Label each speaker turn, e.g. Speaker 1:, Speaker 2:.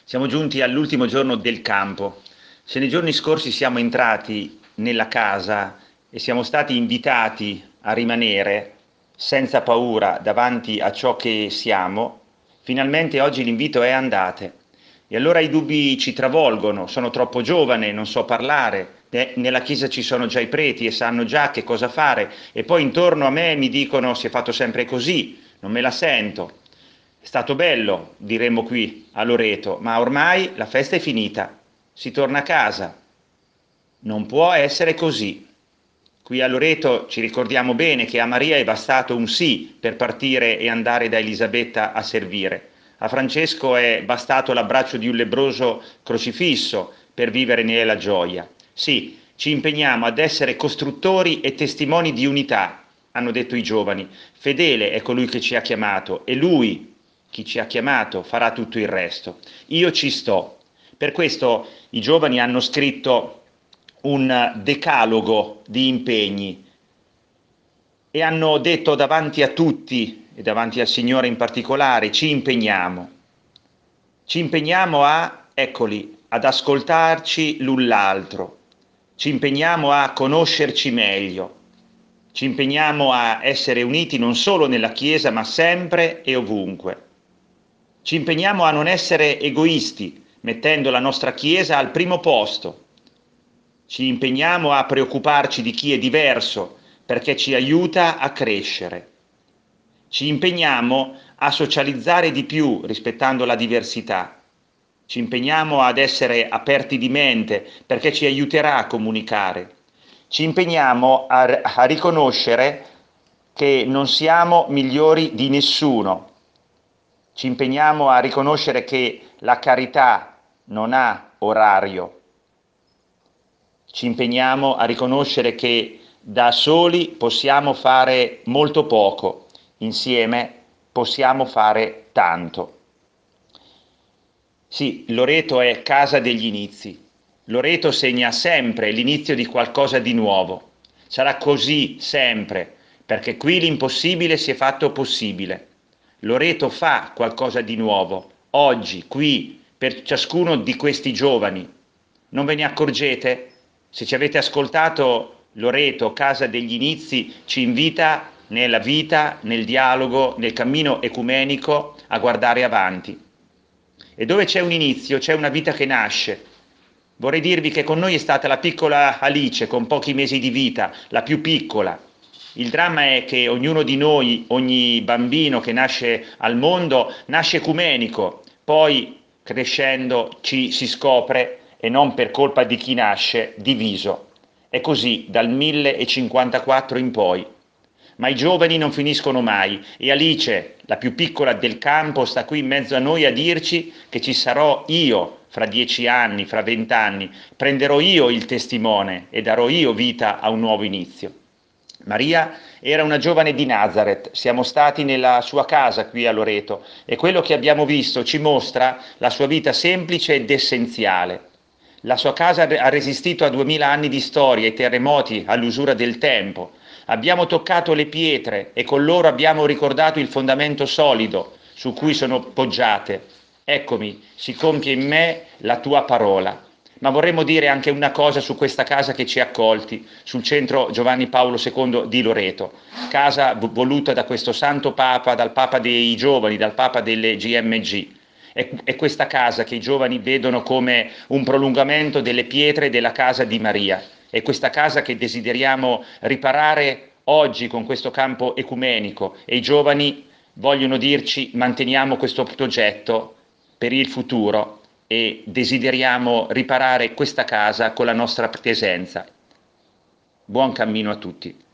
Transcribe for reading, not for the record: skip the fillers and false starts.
Speaker 1: Siamo giunti all'ultimo giorno del campo. Se nei giorni scorsi siamo entrati nella casa e siamo stati invitati a rimanere senza paura davanti a ciò che siamo, finalmente oggi l'invito è andate. E allora i dubbi ci travolgono, sono troppo giovane, non so parlare, nella chiesa ci sono già i preti e sanno già che cosa fare, e poi intorno a me mi dicono si è fatto sempre così, non me la sento. È stato bello, diremmo qui a Loreto, ma ormai la festa è finita, si torna a casa. Non può essere così. Qui a Loreto ci ricordiamo bene che a Maria è bastato un sì per partire e andare da Elisabetta a servire. A Francesco è bastato l'abbraccio di un lebbroso crocifisso per vivere nella gioia. Sì, ci impegniamo ad essere costruttori e testimoni di unità, hanno detto i giovani. Fedele è colui che ci ha chiamato e lui, chi ci ha chiamato, farà tutto il resto. Io ci sto. Per questo i giovani hanno scritto un decalogo di impegni e hanno detto davanti a tutti e davanti al Signore in particolare, ci impegniamo a, eccoli, ad ascoltarci l'un l'altro, ci impegniamo a conoscerci meglio, ci impegniamo a essere uniti non solo nella Chiesa ma sempre e ovunque. Ci impegniamo a non essere egoisti, mettendo la nostra Chiesa al primo posto. Ci impegniamo a preoccuparci di chi è diverso perché ci aiuta a crescere. Ci impegniamo a socializzare di più rispettando la diversità. Ci impegniamo ad essere aperti di mente perché ci aiuterà a comunicare. Ci impegniamo a riconoscere che non siamo migliori di nessuno. Ci impegniamo a riconoscere che la carità non ha orario. Ci impegniamo a riconoscere che da soli possiamo fare molto poco, insieme possiamo fare tanto. Sì, Loreto è casa degli inizi. Loreto segna sempre l'inizio di qualcosa di nuovo. Sarà così sempre, perché qui l'impossibile si è fatto possibile. Loreto fa qualcosa di nuovo, oggi, qui, per ciascuno di questi giovani. Non ve ne accorgete? Se ci avete ascoltato, Loreto, casa degli inizi, ci invita nella vita, nel dialogo, nel cammino ecumenico a guardare avanti. E dove c'è un inizio, c'è una vita che nasce. Vorrei dirvi che con noi è stata la piccola Alice, con pochi mesi di vita, la più piccola. Il dramma è che ognuno di noi, ogni bambino che nasce al mondo, nasce ecumenico, poi crescendo si scopre, e non per colpa di chi nasce, diviso. È così dal 1054 in poi. Ma i giovani non finiscono mai e Alice, la più piccola del campo, sta qui in mezzo a noi a dirci che ci sarò io fra 10 anni, fra 20 anni, prenderò io il testimone e darò io vita a un nuovo inizio. Maria era una giovane di Nazareth, siamo stati nella sua casa qui a Loreto e quello che abbiamo visto ci mostra la sua vita semplice ed essenziale. La sua casa ha resistito a 2000 anni di storia, ai terremoti, all'usura del tempo. Abbiamo toccato le pietre e con loro abbiamo ricordato il fondamento solido su cui sono poggiate. Eccomi, si compie in me la tua parola. Ma vorremmo dire anche una cosa su questa casa che ci ha accolti, sul centro Giovanni Paolo II di Loreto, casa voluta da questo santo Papa, dal Papa dei giovani, dal Papa delle GMG. È questa casa che i giovani vedono come un prolungamento delle pietre della casa di Maria. È questa casa che desideriamo riparare oggi con questo campo ecumenico e i giovani vogliono dirci manteniamo questo progetto per il futuro e desideriamo riparare questa casa con la nostra presenza. Buon cammino a tutti.